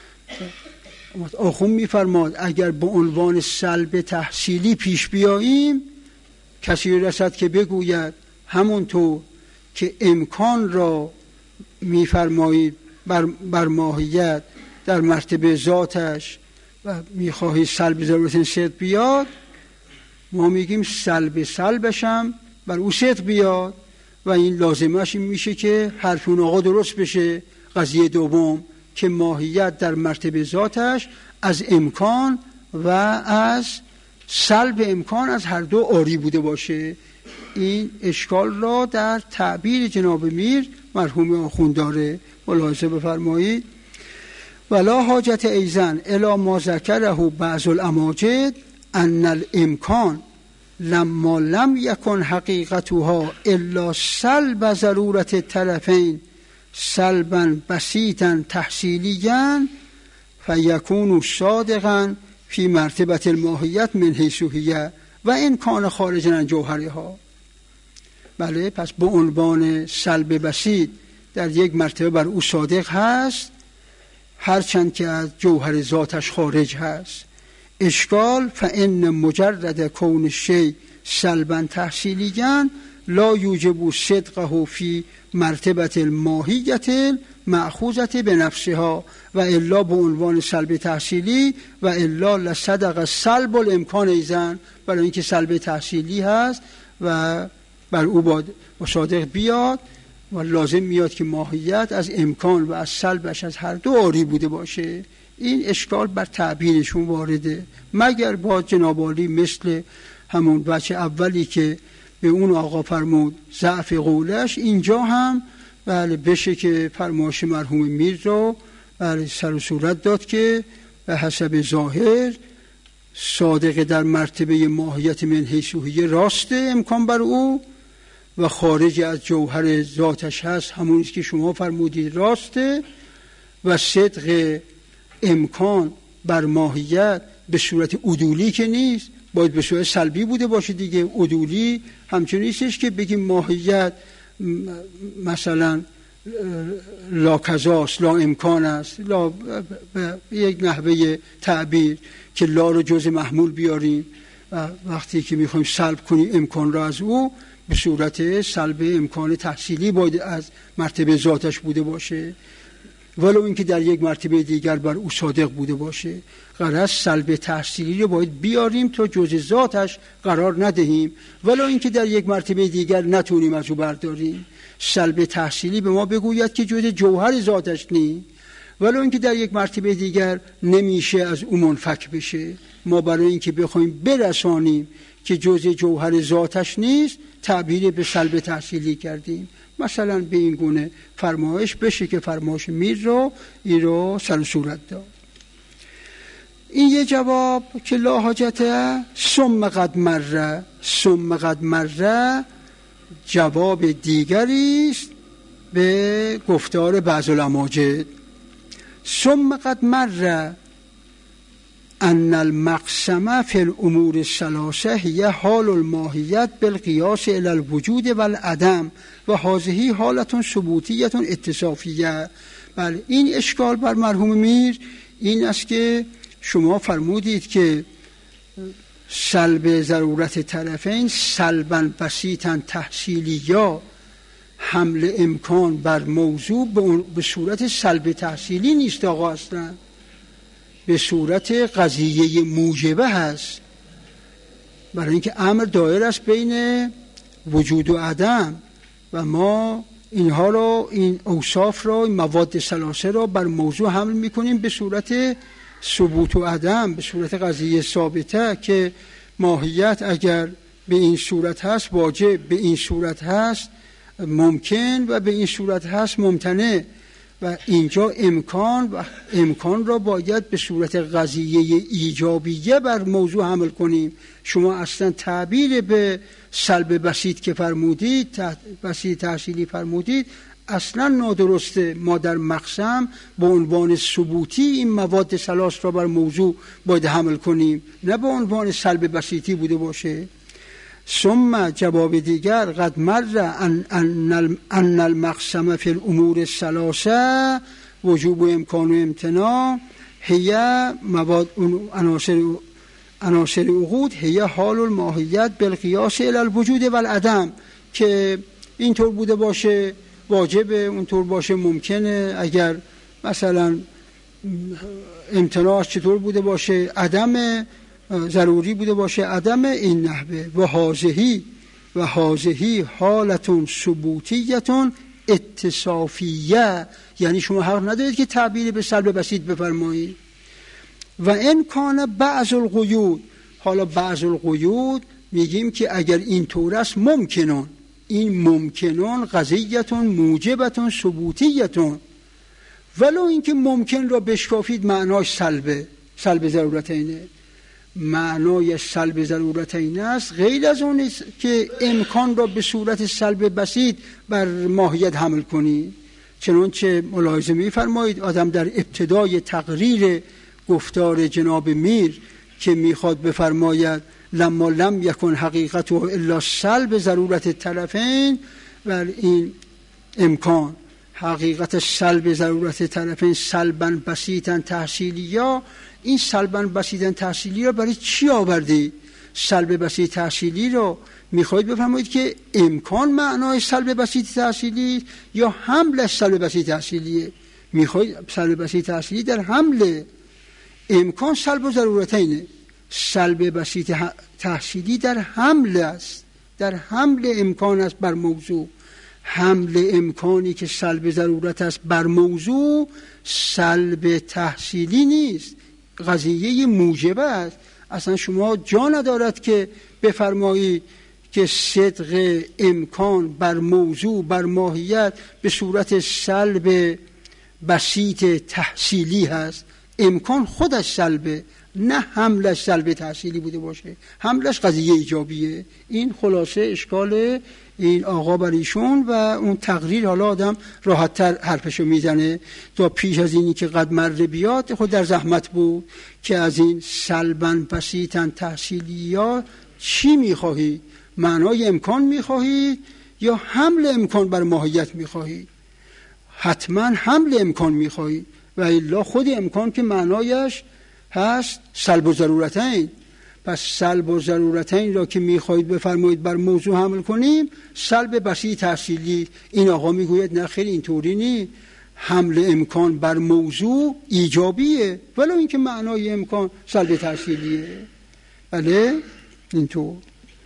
آخوند میفرماد اگر به عنوان سلب تحصیلی پیش بیاییم کسی رسد که بگوید همونطور که امکان را میفرمایید بر ماهیت در مرتبه ذاتش و میخواهی سلب ضرورت صدق بیاد، ما میگیم سلب سلبش هم بر او صدق بیاد و این لازمش این میشه که حرف اون آقا درست بشه. قضیه دوم که ماهیت در مرتبه ذاتش از امکان و از سلب امکان از هر دو عاری بوده باشه. این اشکال را در تعبیر جناب میر مرحوم آخوند داره، ملاحظه بفرمایید. ولا حاجت ایزن الی ما ذکره بعض الاماجد ان الامکان لما لم یکن حقیقتها الا سلب ضرورت الطرفین سلبا بسیطا تحصیلیا فیکون صادقا فی مرتبه الماهیت من حیثیه و این کان خارجا عن جوهرها. بله، پس به عنوان سلب بسیط در یک مرتبه بر او صادق هست هرچند که از جوهر ذاتش خارج هست. اشکال فان مجرد کون الشیء سلبا تحصیلیا لا یوجب صدقه فی مرتبه الماهیت مأخوذة بنفسها و الا به عنوان سلب تحصیلی و الا لصدق سلب الامکان ایزن، برای اینکه سلب تحصیلی هست و بر او باید صادق بیاد و لازم میاد که ماهیت از امکان و از سلبش از هر دو عاری بوده باشه. این اشکال بر تعبیرشون وارده، مگر با جناب عالی مثل همون بچه اولی که به اون آقا فرمود ضعف قولش، اینجا هم بله بشه که فرمایش مرحوم میر رو بله سر و صورت داد که به حسب ظاهر صادق در مرتبه ماهیت من حیثیه راسته امکان بر او و خارج از جوهر ذاتش هست همونی که شما فرمودید راسته و صدق امکان بر ماهیت به صورت عدولی که نیست، باید به صورت سلبی بوده باشه دیگه. عدولی همچنین نیستش که بگیم ماهیت مثلا لا کذاست لا امکان است، لا یک نحوه تعبیر که لا رو جز محمول بیاریم و وقتی که میخوایم سلب کنیم امکان را از او به صورت سلب امکان تحصیلی باید از مرتبه ذاتش بوده باشه ولو اینکه در یک مرتبه دیگر بر او صادق بوده باشه. غرض سلب تحصیلی رو باید بیاریم تا جز ذاتش قرار ندهیم ولو اینکه در یک مرتبه دیگر نتونیم از او برداریم. سلب تحصیلی به ما بگوید که جز جوهر ذاتش نیست ولو اینکه در یک مرتبه دیگر نمیشه از او منفک بشه. ما برای اینکه بخوایم برسانیم که جز جوهر ذاتش نیست تعبیر به سلب تحصیلی کردیم. مثلا به این گونه فرمایش بشه که فرمایش میر رو این رو سر و صورت داد. این یه جواب که لا حاجته ثم قد مره جواب دیگری است به گفتار بعض الاماجد. ثم قد مره ان المقسمه فی الامور الثلاثه هی حال الماهیت بالقیاس الی الوجود والعدم و هذه حالت ثبوتیه اتصافیه. بله، این اشکال بر مرحوم میر این است که شما فرمودید که سلب ضرورت طرفین سلبا بسیطا تحصیلی یا حمل امکان بر موضوع به صورت سلب تحصیلی نیست آقا، اصلا به صورت قضیه موجبه هست، برای اینکه امر دایر است بین وجود و عدم و ما اینها رو این اوصاف رو این مواد ثلاثه رو بر موضوع حمل میکنیم به صورت ثبوت و عدم، به صورت قضیه ثابته که ماهیت اگر به این صورت هست واجب، به این صورت هست ممکن و به این صورت هست ممتنع و اینجا امکان را باید به صورت قضیه ایجابیه بر موضوع حمل کنیم. شما اصلا تعبیر به سلب بسیط که فرمودید، بسیط تحصیلی فرمودید، اصلا نادرسته. ما در مقسم به عنوان ثبوتی این مواد ثلاث را بر موضوع باید حمل کنیم، نه به عنوان سلب بسیطی بوده باشه. ثم جواب دیگر قد مر ان المقسم فی الامور الثلاثه وجوب و امکان و امتناع هی مواد عناصر عقود هی حال الماهیت بالقیاس الی الوجود و العدم، که اینطور بوده باشه واجبه، اونطور باشه ممکنه، اگر مثلا امتناعش چطور بوده باشه، عدم ضروری بوده باشه، عدم این نحوه. و هازهی حالتون ثبوتیتون اتصافیه، یعنی شما حق ندارید که تعبیر به سلب بسیط بفرمایید. و این کان بعض القیود، حالا بعض القیود میگیم که اگر این طور است ممکنون، این ممکنون قضیتون موجبتون ثبوتیتون، ولو اینکه ممکن را بشکافید معناش سلب ضرورتینه. معنای سلب ضرورتین است، غیر از اون است که امکان را به صورت سلب بسیط بر ماهیت حمل کنی. چنانچه ملاحظه می‌فرمایید آدم در ابتدای تقریر گفتار جناب میر که میخواد بفرماید لما لم یکن حقیقته الا سلب ضرورت طرفین، و این امکان حقیقت سلب ضرورت طرفین سلبا بسیطا تحصیلیا، این سلبا بسیطا تحصیلی را برای چی آوردی؟ سلب بسیط تحصیلی را میخواید بفرمایید که امکان معنای سلب بسیط تحصیلی یا حمل سلب بسیط تحصیلیه؟ میخواید سلب بسیط تحصیلی در حمل، امکان سلب و ضرورتینه، سلب بسیط تحصیلی در حمل است، در حمل امکان است بر موضوع. حمل امکانی که سلب ضرورت است بر موضوع سلب تحصیلی نیست، قضیه موجبه است. اصلا شما جا ندارد که بفرمایید که صدق امکان بر موضوع بر ماهیت به صورت سلب بسیط تحصیلی هست. امکان خودش سلبه، نه حملش سلب تحصیلی بوده باشه، حملش قضیه ایجابیه. این خلاصه اشکال این آقا بر ایشون و اون تقریر. حالا آدم راحت‌تر حرفشو میزنه تا پیش از اینی که قد مر بیاد خود در زحمت بود که از این سلباً بسیطاً تحصیلیا چی میخواهی؟ معنای امکان میخواهی یا حمل امکان بر ماهیت میخواهی؟ حتما حمل امکان میخواهی، و الا خود امکان که معنایش هست سلب و ضرورتین. پس سلب و ضرورتین را که میخواهید بفرمایید بر موضوع حمل کنیم سلب بسیط تحصیلی. این آقا میگوید نه خیلی اینطوری نی، حمل امکان بر موضوع ایجابیه ولو اینکه معنای امکان سلب تحصیلیه. بله اینطور.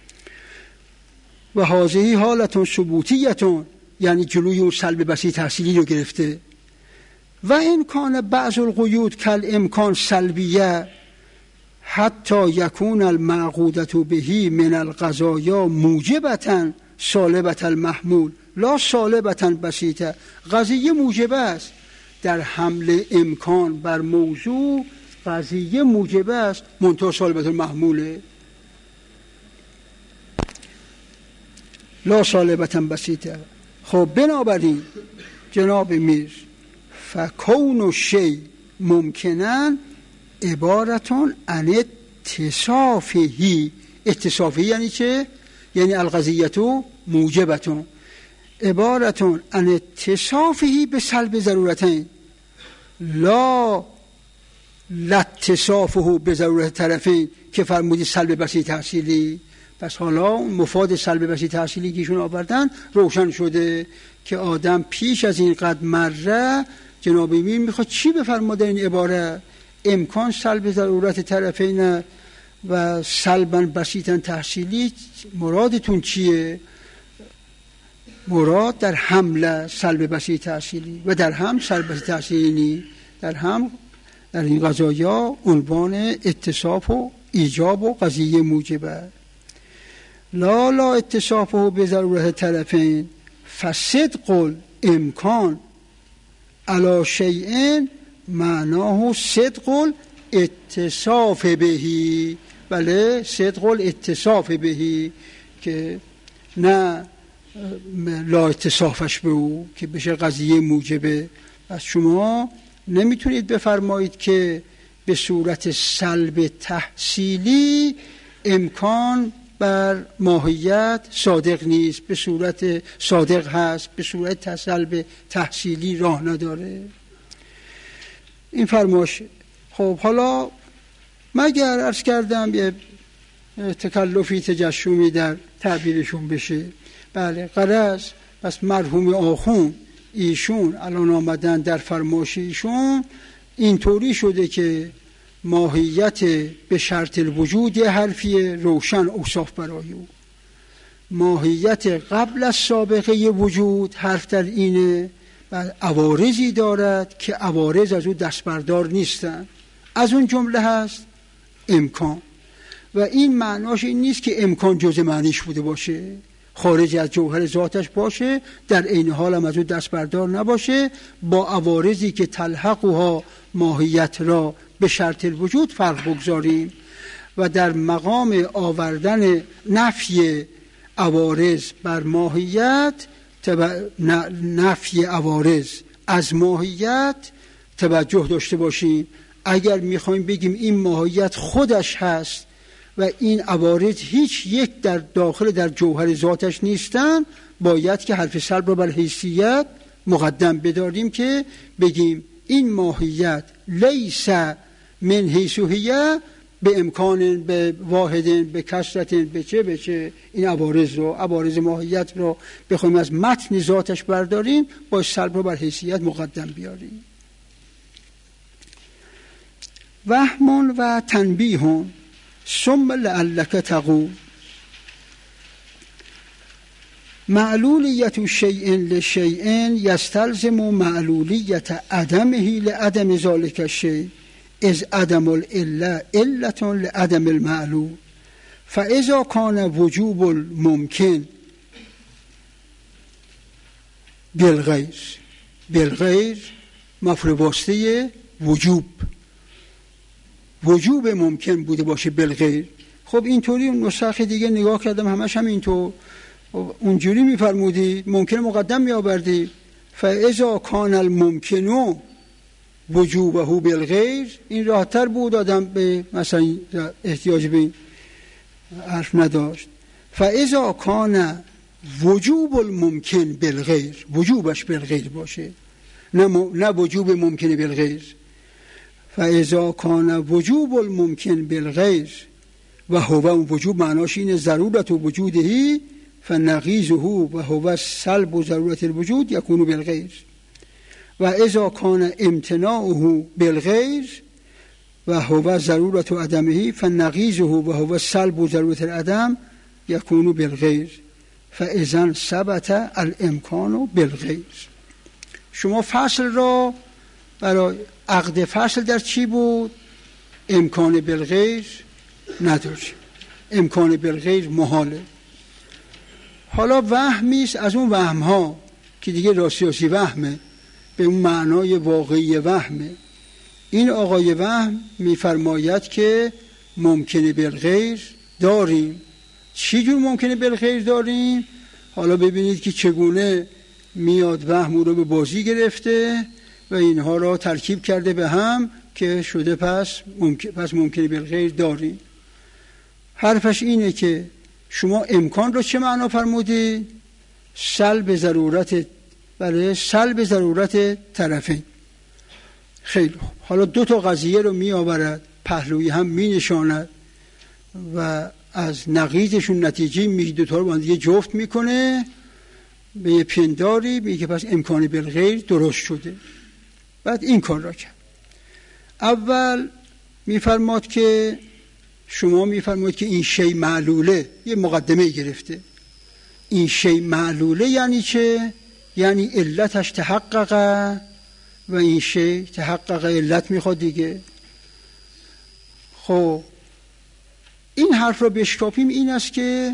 و هذه حالتون ثبوتیتون، یعنی جلوی اون سلب بسیط تحصیلی رو گرفته. و این کان بعض القیود کل امکان سلبیه حتی یکون المعقودت بهی من القضایا موجبتا سالبت المحمول لا سالبتا بسیطه. قضیه موجبه است در حمل امکان بر موضوع، قضیه موجبه است منتها سالبت المحموله لا سالبتا بسیطه. خب بنابراین جناب میر فکون و شی ممکنن عبارتون عن اتصافهی. اتصافهی یعنی چه؟ یعنی القضیتو موجبتون، عبارتون عن اتصافهی به سلب ضرورتین لا اتصافه به ضرورت طرفین که فرمودی سلب بسیط تحصیلی. پس حالا مفاد سلب بسیط تحصیلی که ایشون آوردن روشن شده که آدم پیش از این قد مره جناب میر میخواد چی بفرماده این عباره؟ امکان سلب ضرورت طرفین و سلبا بسیطا تحصیلی، مرادتون چیه؟ مراد در حمل سلب بسیط تحصیلی و در هم سلب بسیط تحصیلی، در هم در این قضایا عنوان اتصاف و ایجاب و قضیه موجبه. لا اتصافه به ضرورت طرفین فصدق امکان علی شیء معناه صدق الاتصاف بهی. بله، صدق الاتصاف بهی، که نه لا اتصافش به او که بشه قضیه موجبه. پس شما نمیتونید بفرمایید که به صورت سلب تحصیلی امکان بر ماهیت صادق نیست، به صورت صادق هست، به صورت سلب تحصیلی راه نداره. این فرماشه. خب حالا مگر عرض کردم یه تکلفی تجشمی در تعبیرشون بشه. بله غرض پس مرحوم آخوند ایشون الان آمدن در فرماش ایشون اینطوری شده که ماهیت به شرط الوجود یه حرفی روشن اوصاف برای او، ماهیت قبل از سابقه وجود حرف در اینه و عوارضی دارد که عوارض از او دست بردار نیستن. از اون جمله هست امکان، و این معناش این نیست که امکان جزء معنیش بوده باشه، خارج از جوهر ذاتش باشه، در عین حال هم از او دست بردار نباشه، با عوارضی که تلحقها ماهیت را به شرط الوجود فرق بگذاریم و در مقام آوردن نفی عوارض بر ماهیت نفی عوارض از ماهیت توجه داشته باشیم. اگر میخوایم بگیم این ماهیت خودش هست و این عوارض هیچ یک در داخل در جوهر ذاتش نیستن، باید که حرف سلب را بر حیثیت مقدم بداریم که بگیم این ماهیت لیس من حیث هی به امکان به واحد به کثرت به چه این عوارض ماهیت رو بخوایم از متن ذاتش برداریم، با سلب را بر حیثیت مقدم بیاریم. وهم و تنبیه ثم لعلک تقول معلولیت شیء لشیء یستلزم معلولیت عدمه لعدم ذلک الشیء از عدم العله علت لعدم المعلول فاذا کان وجوب الممکن بالغیر مفعول واسطه وجوب ممکن بوده باشه بالغیر. خب اینطوری اون نسخه دیگه نگاه کردم همش هم اینطور اونجوری میفرمودی، ممکن مقدم میآوردی. فاذا کان الممکن وجوبه بالغیر، این راحت‌تر بود، آدم به مثلا احتیاج به حرف نداشت. فاذا کان وجوب الممکن بالغیر، وجوبش بالغیر باشه، نه وجوب ممکن بالغیر. فاذا کان وجوب الممکن بالغیر و هو وجوب معناش اینه ضرورت وجوده فنقیضه و هو سلب ضرورت الوجود یکون بالغیر و اذا کان امتناعه بالغیر و هو ضرورت عدمه فنقیضه و هو سلب ضرورت العدم یکون بالغیر فاذا ثبت الامکان بالغیر. شما فصل را برای عقد فصل در چی بود؟ امکان بالغیر نداری، امکان بالغیر محاله. حالا وهمیست از اون وهم‌ها که دیگه راستی وهمه، به اون معنای واقعی وهمه. این آقای وهم میفرماید که ممکنه بالغیر داریم. چی جور ممکنه بالغیر داریم؟ حالا ببینید که چگونه میاد وهم رو به بازی گرفته و اینها را ترکیب کرده به هم که شده پس ممکنه بالغیر داریم. حرفش اینه که شما امکان رو چه معنا فرمودید؟ سلب ضرورت، بله سلب ضرورت طرفین. خیلی خوب. حالا دو تا قضیه رو می آورد، پهلوی هم می نشاند و از نقیضشون نتیجه می دو تا رو با هم دیگه جفت میکنه به یه پنداری، میگه پس امکان بالغیر درست شده. بعد این کار را کرد. اول میفرماد که شما میفرمایید که این شی معلوله، یه مقدمه گرفته. این شی معلوله یعنی چه؟ یعنی علتش تحققه و این شی تحقق علت میخواد دیگه. خب این حرف را بشکافیم این است که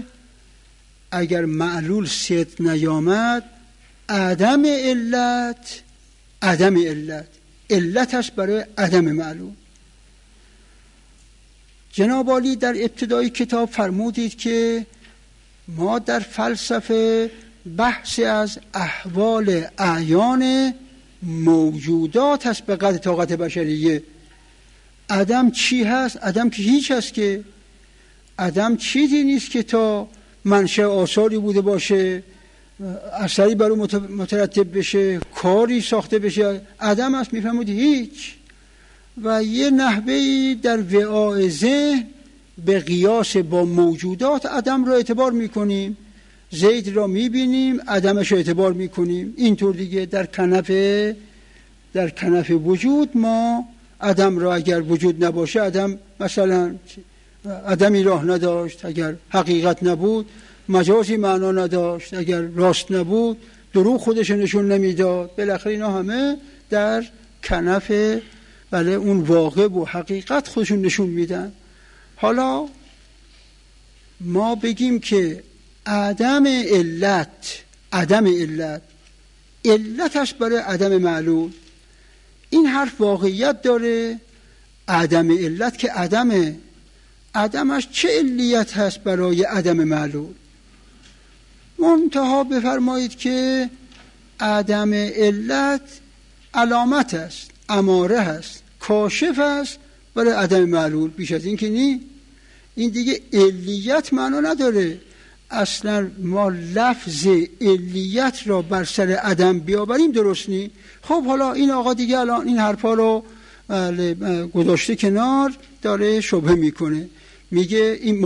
اگر معلول صدق نیامد عدم علت عدم علت، علت است برای عدم معلول. جناب عالی در ابتدای کتاب فرمودید که ما در فلسفه بحث از احوال اعیان موجودات هست به قدر طاقت بشریه. عدم چی هست؟ عدم که هیچ هست، که عدم چیزی نیست که تا منشأ آثاری بوده باشه، اثری بر اون مترتب بشه، کاری ساخته بشه. عدم هست، میفهمید هیچ. و یه نحوهی در وعاء ذهن به قیاس با موجودات عدم را اعتبار میکنیم. زید را میبینیم، عدمش را اعتبار میکنیم. اینطور دیگه در کنف وجود ما عدم را اگر وجود نباشه، عدم مثلا عدمی راه نداشت، اگر حقیقت نبود مجازی معنا نداشت، اگر راست نبود دروغ خودش نشون نمیداد. بالاخره اینا همه در کنف اون واقع و حقیقت خودشون نشون میدن. حالا ما بگیم که عدم علت علتش برای عدم معلول، این حرف واقعیت داره. عدم علت که عدمش چه علیت هست برای عدم معلول؟ منتها بفرمایید که عدم علت علامت است، اماره هست، کاشف است برای عدم معلول. بیش از این که نی. این دیگه علیت معنا نداره. اصلا ما لفظ علیت را بر سر عدم بیاوریم درست نی. خب حالا این آقا دیگه الان این حرفا رو گذاشته کنار، داره شبهه میکنه. میگه این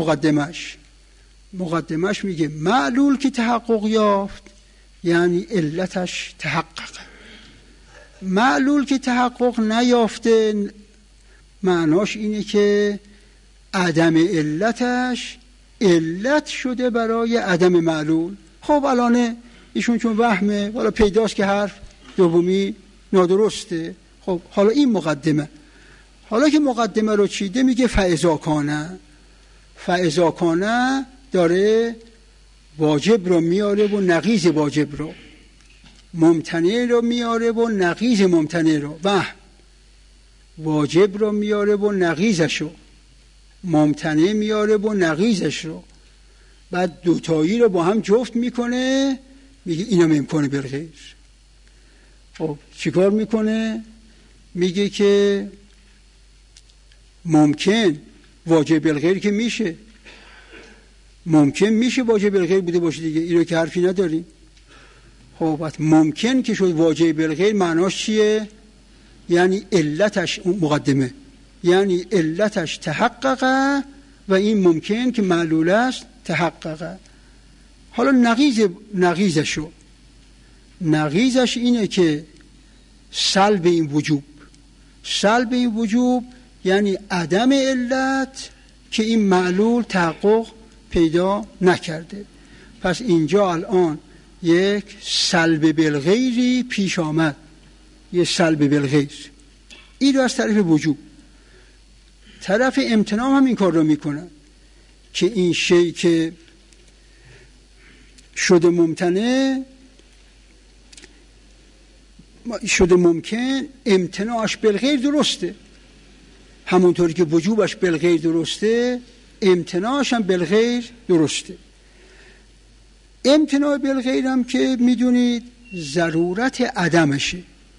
مقدمش میگه معلول که تحقق یافت یعنی علتش تحقق. معلول که تحقق نیافته معناش اینه که عدم علتش علت شده برای عدم معلول. خب الان ایشون چون وهمه، حالا پیداست که حرف دومی نادرسته. خب حالا این مقدمه. حالا که مقدمه رو چیده میگه فاذا کانه داره واجب رو میاره و نقیض واجب رو، ممتنع رو میاره و نقیض ممتنع رو، واجب رو میاره و نقیضش رو، ممتنع میاره و نقیضش رو، بعد دوتایی رو با هم جفت میکنه. میگه اینم امکان بالغیر. خب چیکار میکنه؟ میگه که ممکن واجب بالغیر که میشه، ممکن میشه واجب بالغیر بوده باشه دیگه، این رو که حرفی نداریم. خب ممکن که شد واجب بالغیر معناش چیه؟ یعنی علتش، مقدمه، یعنی علتش تحققه و این ممکن که معلول است تحققه. حالا نقیضش اینه که سلب این وجوب یعنی عدم علت که این معلول تحقق پیدا نکرده. پس اینجا الان یک سلب بالغیری پیش آمد، یک سلب بالغیر. این رو از طرف وجوب. طرف امتناع هم این کار رو میکنه که این شی که شده ممکن امتناعش بالغیر درسته، همونطوری که وجوبش بالغیر درسته امتناعش هم بالغیر درسته. امتناع بالغیر هم که میدونید ضرورت عدمشه.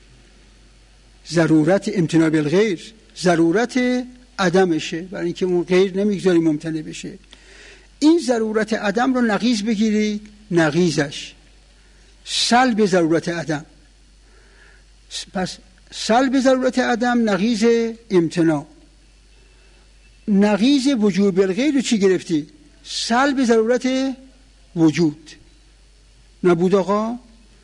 ضرورت امتناع بالغیر ضرورت عدمشه، برای اینکه اون غیر نمیگذاری ممتنع بشه. این ضرورت عدم رو نقیض بگیرید، نقیضش سلب ضرورت عدم. پس سلب ضرورت عدم نقیض امتناع. نقیض وجود بالغیر رو چی گرفتی؟ سلب ضرورت وجود. نبود آقا؟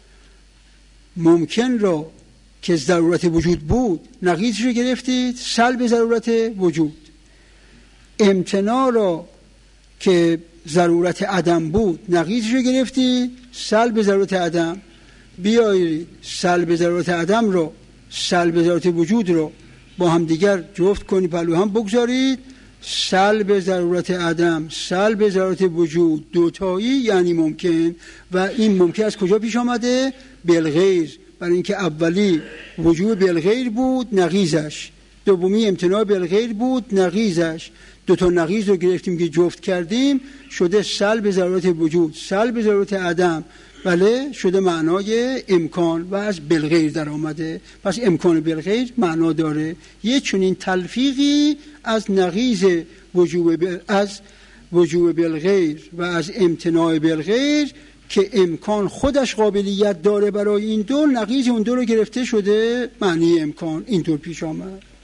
ممکن رو که ضرورت وجود بود نقیضش رو گرفتید، سلب ضرورت وجود. امتناع رو که ضرورت عدم بود نقیضش رو گرفتید، سلب ضرورت عدم. بیایید سلب ضرورت عدم رو سلب ضرورت وجود رو با هم دیگر جفت کنید، پلو هم بگذارید. سلب ضرورت عدم سلب ضرورت وجود دوتایی یعنی ممکن. و این ممکن از کجا پیش آمده؟ بالغیر. برای اینکه اولی وجوب بالغیر بود نقیضش، دومی امتناع بالغیر بود نقیضش. دو تا نقیض رو گرفتیم که جفت کردیم، شده سلب ضرورت وجود سلب ضرورت عدم، بله شده معنای امکان و از بالغیر در آمده. پس امکان بالغیر معنا داره. یه چنین تلفیقی از نقیض وجوب بالغیر و از امتناع بالغیر که امکان خودش قابلیت داره برای این دو، نقیض اون دو رو گرفته شده معنی امکان اینطور پیش آمد.